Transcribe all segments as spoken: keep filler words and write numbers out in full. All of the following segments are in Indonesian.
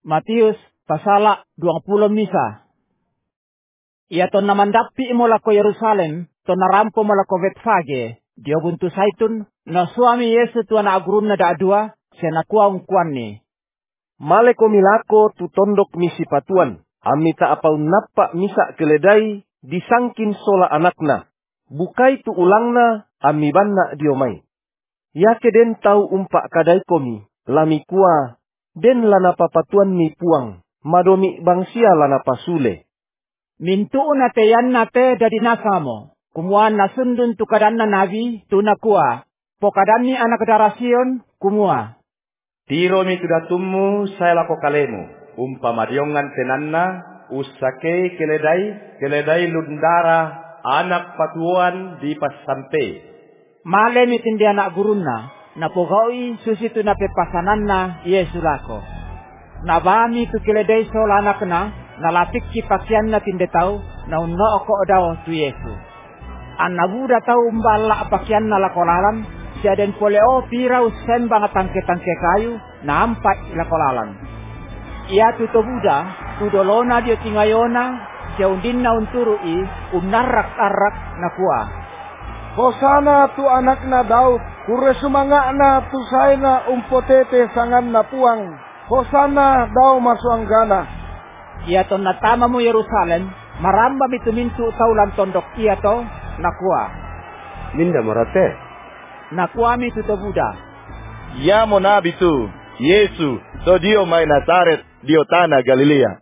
Matius pasala dua puluh misa. Ia ton namandapi mo lako Yerusalem, ton narampo mo lako Betfage, dia buntu saitun, na suami Yesu tuan agurun na daadua, siya nakuha ungkuan ni. Male ko milako tu tondok misi patuan, amita apaun napa misa keledai, disangkin sola anakna, bukai tu ulangna, amibanna diomai. Yake den tau umpak kadai komi, lami kuah, den lana papatuan mi puang, madomi bangsia lana pasule. Mintu na te yan na te dadi nasamo, kumuan na sundun tu kadan na nabi, tu nakua, po kadan ni anak darasyon, kumua. Tiro mi tudatummu saya lako kalemu, umpa madiongan tenanna, usake keledai, keledai lundara, anak patuan di pasampe. Male mi tindi anak guruna, na pogawi susitu na pepasanan na Yesu lako. Nabami tu keledai sola anak na, nalapik ki pakyan na tinde tau, na unno oko daw tu Yesu. Anabuda tau mbala pakyan na lakolalan, siya den poleo pira usen banga tangke-tangke kayu, na ampak lakolalan. Ia tu tobuda, tu dolona dia tingayona, siya undin na unturui, unarak-arak na kuah. Hosana tu anak na Daud, kure sumanga na tu sayna umpotete sangan na puang. Hosana daw masuanggana. Ia to natama mo Yerusalem, maramba mitumintu saulan tondok ia to, nakua. Minda marate. Nakua mi tu Buddha. Ya mo nabi tu, Yesu, so dio may Nazaret, dio tanah Galilea.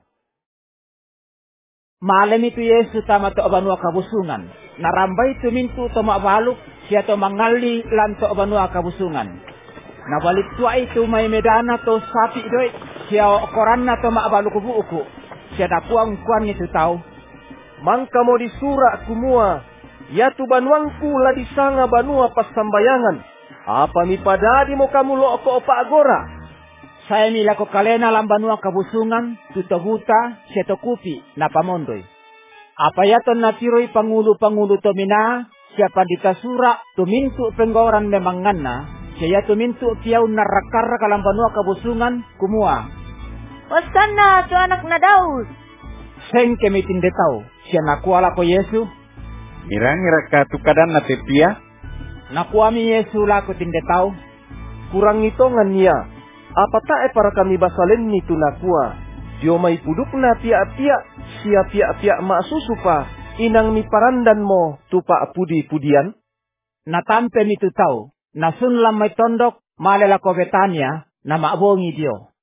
Malam itu Yesu tama to abanua kabusungan. Narambay tumintu to maabaluk, siya to mangali lan to abanua kabusungan. Nabalik tua itu may medana to sapi doy, siya koran na to maabaluk ubu-uku. Siya nakuang kuan itu tau. Mangka mo disura kumua, ya tu banuangku la disanga banua pas sambayangan. Apa mi padadi mo kamu lo oko opa agora? Saya nila ko kalena lambanua kabusungan, tutobuta, siya to kupi, napamondoy. Apa yaton natiroy pangulo-pangulo to mina, siya pandita sura, tumintu penggoran memangan na, siya tumintu piyaw narakara kalambanua kabusungan, kumua. Hosana tu anak na Daud. Seng kemitin detau, siya nakuala ko Yesu. Ngira-ngira ka tukadan na tepia? Nakuha mi Yesu lako tindetau. Kurang itongan niya. Apa tae para kami basalen ni tunakua. Dio may puduk na pia-pia, siya pia-pia maasusupa, inang mi parandan mo, tupa pudi-pudian. Natampe mi tutau, nasun lam may tondok, malala ko Betania, na maabongi Dio.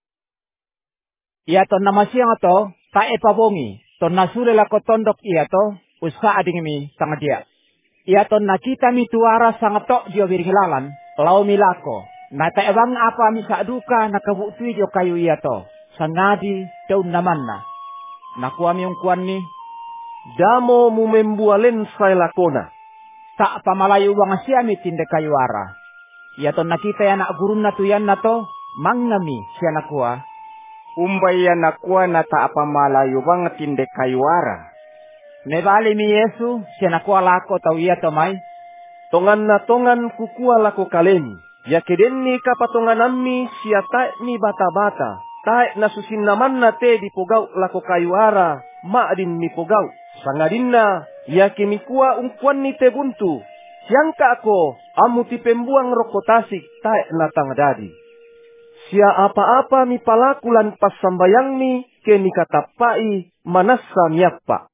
Iya to namasiyang ato, tae pabongi, to nasule lako tondok iya to, usa ading mi sang dia. Iya to nakita mi tuara sang to Dio birgilalan, lau mi lako. Nata ebang apa misa duka nakabutui jo kayu iya to. Sangadi daun naman na. Nakuha mi yung kuan ni. Damo mumembualen say lakona. Tak pamalayo bang siya mi tinde kayu ara. Iya to nakita yan na gurun na tuyan na to. Mangami siya nakuha. Umbay yan nakuha na ta pamalayo bang tinde kayu ara. Nebali mi Yesu siya nakuha lako tau iya to may. Tongan na tongan kukuha lako kaleni. Ya keden ni kapatonganan mi siya tae mi bata-bata. Tae nasusin naman na te di pogaw lako kayuara. Maadin mi pogaw. Sangadin na, ya kimikuwa ungkuan ni te buntu. Siyang ka ako, amu ti pembuang rokotasik tae natang dadi. Siya apa-apa mi palakulan pas sambayang mi, ke ni katapai manasa miyapa.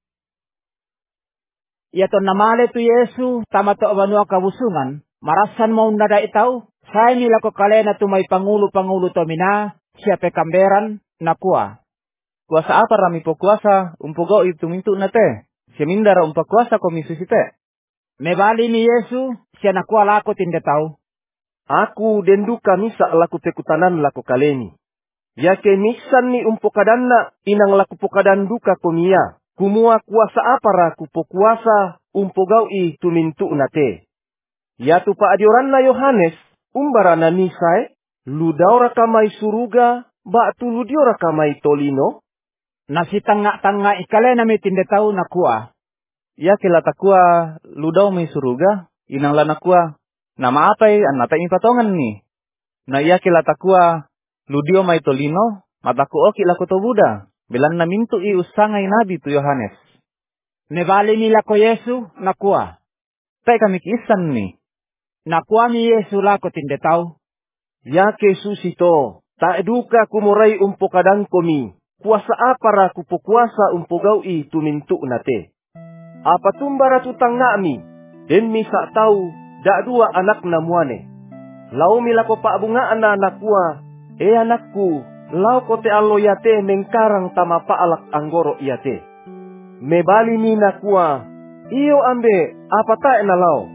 Iya to namale tu Yesu, tama to abanua kabusungan. Marasan mo nada itaw. Saya nila ko kalena tu may pangulo-pangulo to mina, siya pe kamberan, nakuha. Kuasa apa rami po kuasa, umpugaw itumintu na te. Siya mindara umpa kuasa komisusite. Mebali ni Yesu, siya nakuha lako tindetaw. Aku denduka misa laku pekutanan laku kaleni. Yake misan ni umpokadan na, inang laku pokadan duka komia. Kumua kuasa apa raku po kuasa, umpugaw itumintu na te. Yatu pa adioran na Yohanes, umbara na nisay, ludaw rakamay suruga, ba tuludio rakamay tolino? Nasitanga-tanga ikale na may tindetaw na kuha. Ya kilatakua, ludaw may suruga, inang lanakua, na maapay, an natay ipatongan ni. Na iya kilatakua, ludio may tolino, Mataku oki lako to Buddha. Bilan na mintu i usangai nabi tu Yohanes. Nebali mi lako Yesu nakua. Tai kami kisan ni. Nakua mi Yesu lako tinde tau. Yake susito, ta eduka kumurai umpo kadang komi. Kuasa apa ra kupukuasa umpo gaui tumintu nate. Apa tumbara tutang nami, den misa tau, dak dua anak namuane. Lau milako pak bunga ana anakua, e anakku, lau kote allo yate mengkarang tama paalak anggoro yate. Mebali mi nakua, iyo ambe, apa ta na lau?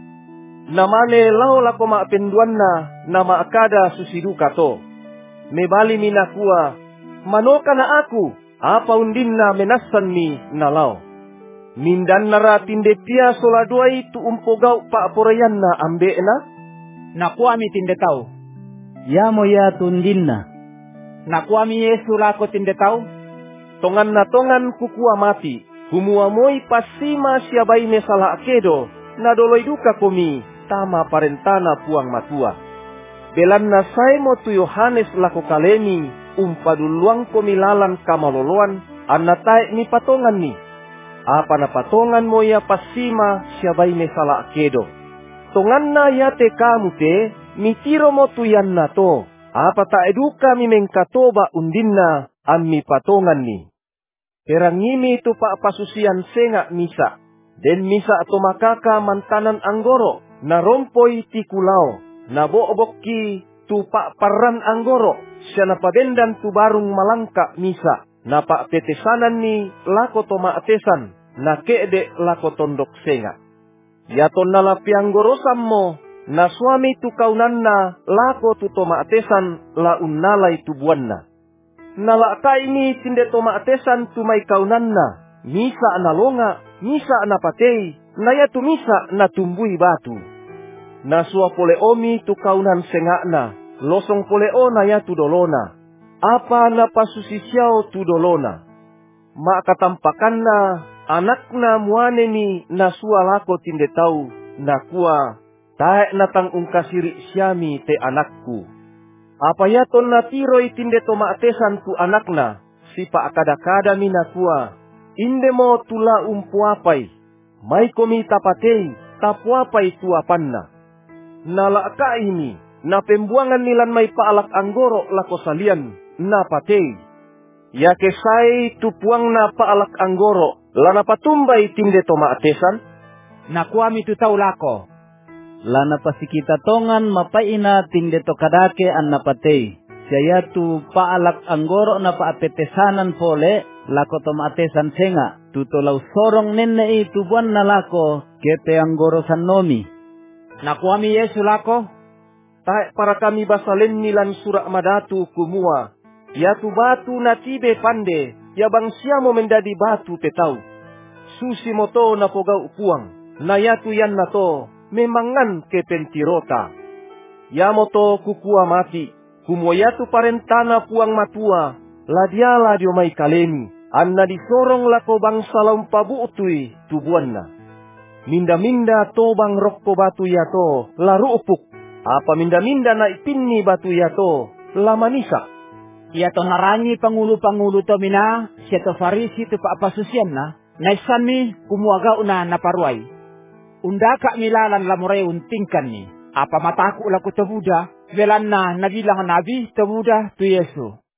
Namane lau lako ma penduan na, nama akada susiduka to. Mebali mi nakua, manoka na aku, apa undin na menasan mi na lau. Mindan nara tinde pia sola duai tu umpogau pa porayan na ambe na? Nakua mi tinde tau. Ya mo ya tundinna. Nakua mi Yesu lako tinde tau. Tongan na tongan kukua mati. Humua moi pasima siabai me sala akedo. Na doloi duka komi. Tama parentana puang matua. Belan na sai mo tu Yohanes lako kaleni. Umpaduluang komi lalan kamaloloan. Anatai ni patongan ni. Apa na patongan mo ya pasima siabai me sala akedo. Tongan na yate kamu te, mitiro mo tuyan na to. Apa ta eduka mi mengkatoba undinna ammi patongan ni. Perangimi tu pa pasusian senga misa. Den misa to makaka mantanan anggoro, na rompoi tikulao, na boobokki tu pa paran anggoro, siya na pabendan tu barung malangka misa. Na pa tetesanan ni lako to maatesan, na keede lako tondok senga. Yaton nalapi anggorosan mo, na suami tu kaunan na lako tu to maatesan la unnalay tubuan na. Nalaka ini tinde to maatesan tu may kaunan na, misa na longa, misa na patay, na yatu misa na tumbuy batu. Nasua pole omi tu kaunan senga na, losong pole o na yatu dolona. Apa na pasusisyaw tu dolona. Makatampakan na, anak na muane ni nasua lako tinde tau, nakua, tae natang ungkasiri syami te anakku. Apa yaton na tiroy tinde to maatesan tu anak na, sipa akada-kada minakua, inde mo tula umpuapay, may komi tapatay, tapuapay tuapan na. Nalaka ini, na pembuangan nilan may paalak anggoro lako salian, na patay. Yakesay tupuang na paalak anggoro, lana patumbay tinde to maatesan. Nakua mi tu tau lako. Lana pasikita tongan mapaina tinde to kadake an napatay. Siya tu paalak anggoro na paapetesanan pole, lako to maatesan senga. Tutolaw sorong nenne itu buwan na lako, kepe anggoro san nomi. Nakua mi Yesu lako. Tae para kami basalen nilan surak madatu kumua. Ya tu batu na tibe pande, ya bang siya mo mendadi batu tetau. Susi mo to na pogau upuang, na ya tu yan na to, memangan ke pentirota. Ya mo to kukua mati, kumo ya tu parentana puang matua, ladiala dio may kalemi, anna disorong lako bang salam pabu utui tubuan na. Minda-minda to bang rokko batu ya to, laru upuk, apa minda-minda na ipinni batu ya to, lamanisa. Ia to narangi pangulu-pangulu to mina, siya to farisi to paapasusian na, naisan mi kumuaga una naparuay. Undaka milalan lamuray untingkan ni, apa mataku laku to Buddha, velan na nabilang nabi to Buddha to Yesu.